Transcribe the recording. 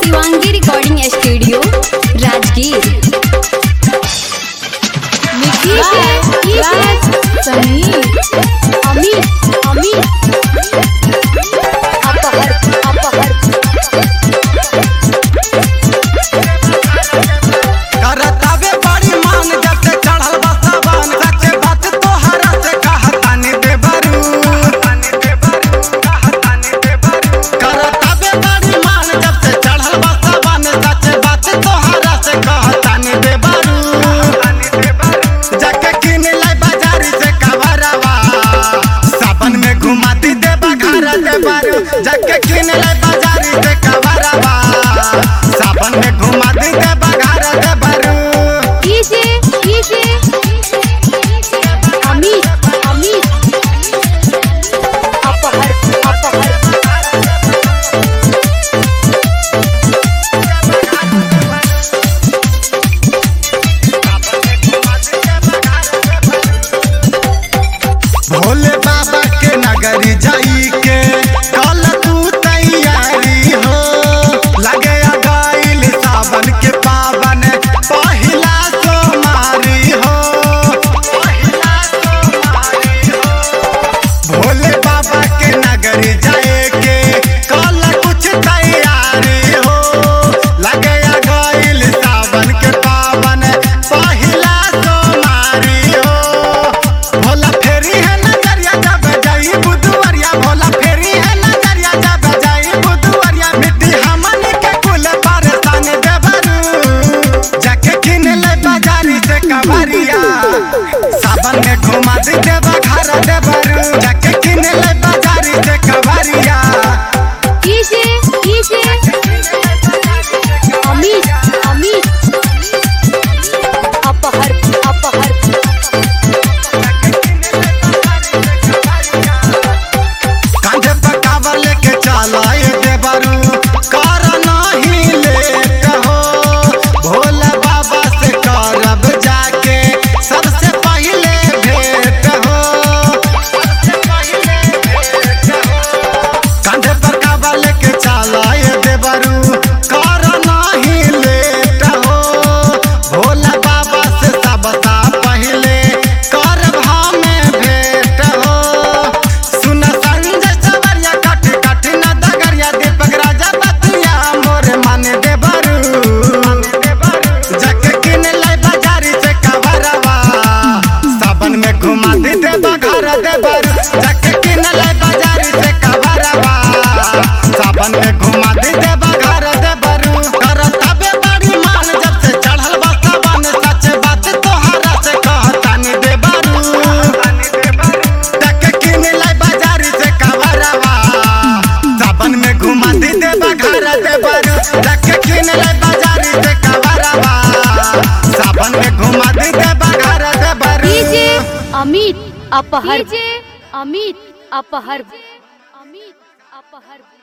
Shivangi recording studio Rajgir. जाके किन ले बाजारी से कवरवा सावन में घुमा दी दे बघार दे बरू भोले बाबा के नगरी जाई के कल तू तैयारी हो लगे गईल सावन के पावन पहिला सोमारी हो भोले बाबा के नगरी जाए के कल कुछ तैयारी हो लगे गईल सावन के पावन पहिला सोमारी हो भोला फेरी है नजरिया जब जाई बुधवरिया भोला फेरी है नजरिया जब जाई बुधवरिया मिट्टी हमन के कुल परेशान देवरू जाके किन ले बाजारी से कवरिया सावन में घुमा दी देवा घर देवरू जाके किन ले बाजारी से कवरिया कांधे पर कावर लेके चलाए देवरू कर नहीं लेट हो भोला बाबा से करब जाके सबसे पहले भेंट हो कांधे पर कावर लेके चलाए देवरू कर नहीं लेट हो भोला बाबा से सबसे पहले करब हमें भेंट हो सुन संजय सवरिया कठ कठ न दगरिया दीपक राजा बतिया मोर मन देवरू जाके किन ले बाजारी से कवरवा सावन में घुमा दी देवा घर देवरू जाके किन ले बाजारी से कवरवा सावन में घुमा दी देवा घर देवरू कर तबे बड़ी मान जब से चढ़ल बा सावन सच बात तोहरा से कहतानी देवरू जाके किन ले बाजारी से कवरवा सावन में घुमा दी देवा घर देवरू जाके किन ले बाजारी से कवरवा सावन में घुमा दी देवा घर देवरू अमित अपहर।